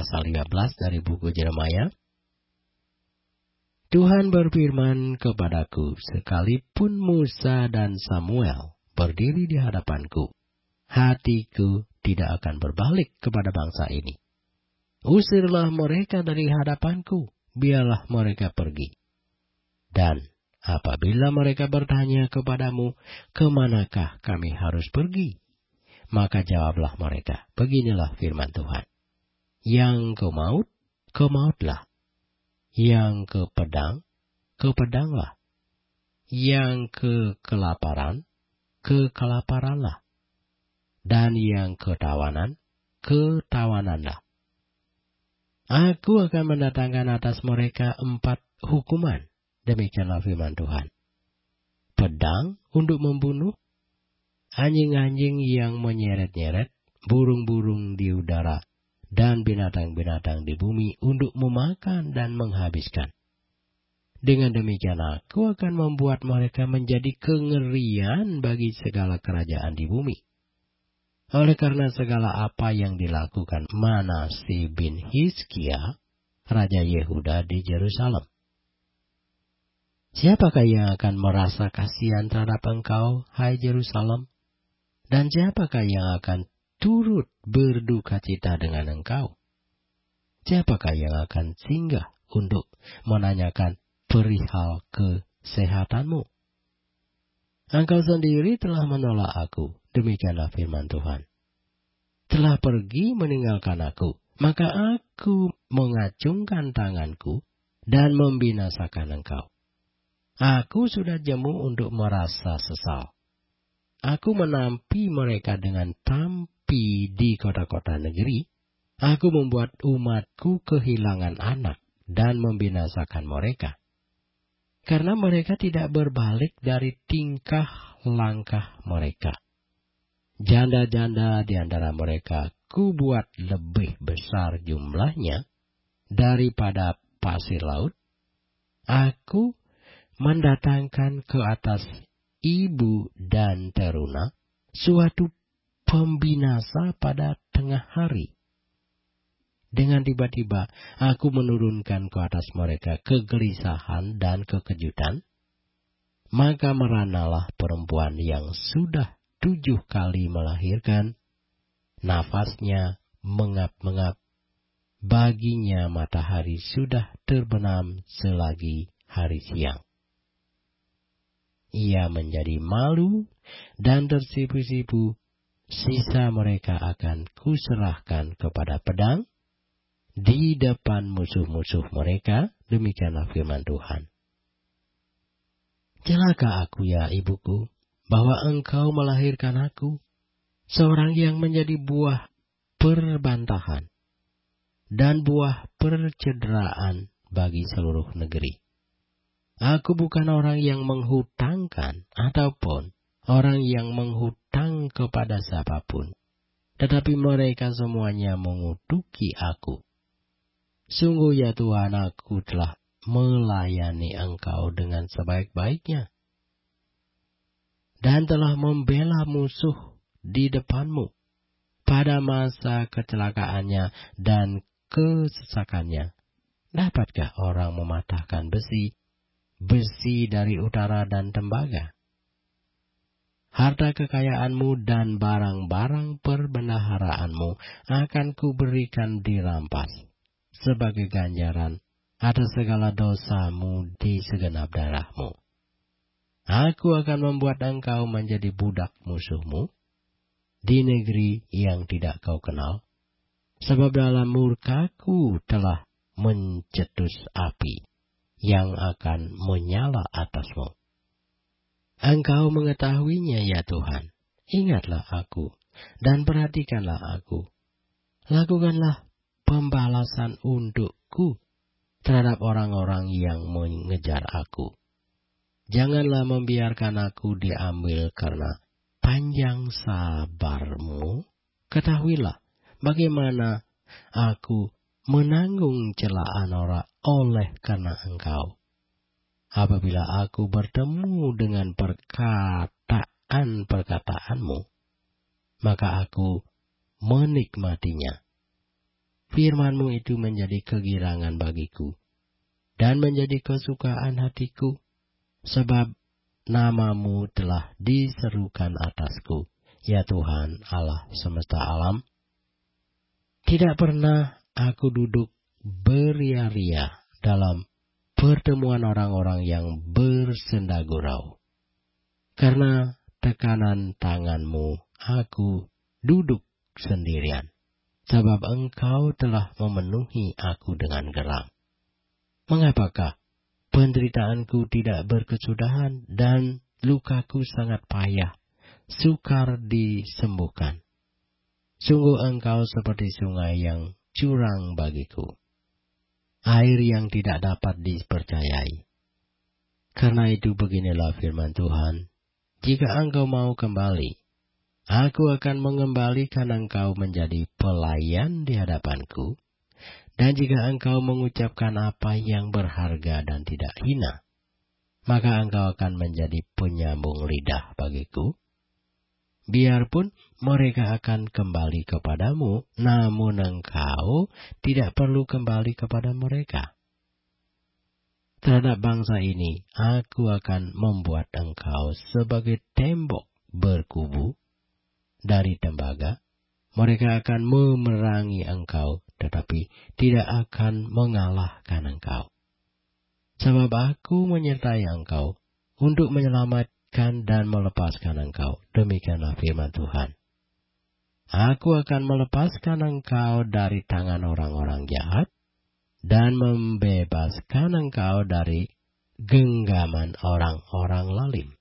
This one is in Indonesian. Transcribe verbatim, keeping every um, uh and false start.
pasal lima belas dari buku Yeremia. Tuhan berfirman kepadaku, sekalipun Musa dan Samuel berdiri di hadapanku, hatiku tidak akan berbalik kepada bangsa ini. Usirlah mereka dari hadapanku, biarlah mereka pergi. Dan apabila mereka bertanya kepadamu, kemanakah kami harus pergi? Maka jawablah mereka, beginilah firman Tuhan. Yang ke maut, ke mautlah. Yang ke pedang, ke pedanglah. Yang ke kelaparan, ke kelaparanlah. Dan yang ke tawanan, ke tawananlah. Aku akan mendatangkan atas mereka empat hukuman. Demikianlah firman Tuhan. Pedang untuk membunuh, anjing-anjing yang menyeret-nyeret, burung-burung di udara, dan binatang-binatang di bumi untuk memakan dan menghabiskan. Dengan demikian aku akan membuat mereka menjadi kengerian bagi segala kerajaan di bumi. Oleh karena segala apa yang dilakukan Manasye bin Hizkia, Raja Yehuda di Yerusalem. Siapakah yang akan merasa kasihan terhadap engkau, hai Yerusalem? Dan siapakah yang akan turut berduka cita dengan engkau? Siapakah yang akan singgah untuk menanyakan perihal kesehatanmu? Engkau sendiri telah menolak aku, demikianlah firman Tuhan. Telah pergi meninggalkan aku, maka aku mengacungkan tanganku dan membinasakan engkau. Aku sudah jemu untuk merasa sesal. Aku menampi mereka dengan tampi di kota-kota negeri. Aku membuat umatku kehilangan anak dan membinasakan mereka. Karena mereka tidak berbalik dari tingkah langkah mereka. Janda-janda di antara mereka ku buat lebih besar jumlahnya daripada pasir laut. Aku mendatangkan ke atas ibu dan teruna suatu pembinasa pada tengah hari. Dengan tiba-tiba aku menurunkan ke atas mereka kegelisahan dan kekejutan. Maka meranalah perempuan yang sudah tujuh kali melahirkan. Nafasnya mengap-mengap. Baginya matahari sudah terbenam selagi hari siang. Ia menjadi malu dan tersipu-sipu. Sisa mereka akan kuserahkan kepada pedang di depan musuh-musuh mereka. Demikianlah firman Tuhan. Celaka aku ya ibuku, bahwa engkau melahirkan aku, seorang yang menjadi buah perbantahan dan buah percederaan bagi seluruh negeri. Aku bukan orang yang menghutangkan ataupun orang yang menghutang kepada siapapun, tetapi mereka semuanya mengutuki aku. Sungguh ya Tuhan, aku telah melayani engkau dengan sebaik-baiknya dan telah membela musuh di depanmu pada masa kecelakaannya dan kesesakannya. Dapatkah orang mematahkan besi, besi dari utara dan tembaga? Harta kekayaanmu dan barang-barang perbendaharaanmu akan kuberikan dirampas sebagai ganjaran atas segala dosamu di segenap darahmu. Aku akan membuat engkau menjadi budak musuhmu di negeri yang tidak kau kenal, sebab dalam murkaku telah mencetus api yang akan menyala atasmu. Engkau mengetahuinya ya Tuhan. Ingatlah aku dan perhatikanlah aku. Lakukanlah pembalasan untukku terhadap orang-orang yang mengejar aku. Janganlah membiarkan aku diambil karena panjang sabarmu. Ketahuilah bagaimana aku menanggung celaan orang oleh karena engkau. Apabila aku bertemu dengan perkataan-perkataanmu, maka aku menikmatinya. firman-Mu itu menjadi kegirangan bagiku dan menjadi kesukaan hatiku, sebab nama-Mu telah diserukan atasku, ya Tuhan Allah semesta alam. Tidak pernah aku duduk beria-ria dalam pertemuan orang-orang yang bersenda gurau. Karena tekanan tangan-Mu, aku duduk sendirian, sebab Engkau telah memenuhi aku dengan geram. Mengapakah penderitaanku tidak berkesudahan dan lukaku sangat payah, sukar disembuhkan? Sungguh Engkau seperti sungai yang curang bagiku, air yang tidak dapat dipercayai. Karena itu beginilah firman Tuhan, jika Engkau mau kembali, aku akan mengembalikan Engkau menjadi pelayan di hadapanku. Dan jika Engkau mengucapkan apa yang berharga dan tidak hina, maka Engkau akan menjadi penyambung lidah bagiku. Biarpun mereka akan kembali kepadamu, namun Engkau tidak perlu kembali kepada mereka. Terhadap bangsa ini, aku akan membuat Engkau sebagai tembok berkubu dari tembaga. Mereka akan memerangi Engkau, tetapi tidak akan mengalahkan Engkau. Sebab aku menyertai Engkau untuk menyelamatkan dan melepaskan Engkau. Demikianlah firman Tuhan. Aku akan melepaskan Engkau dari tangan orang-orang jahat dan membebaskan Engkau dari genggaman orang-orang lalim.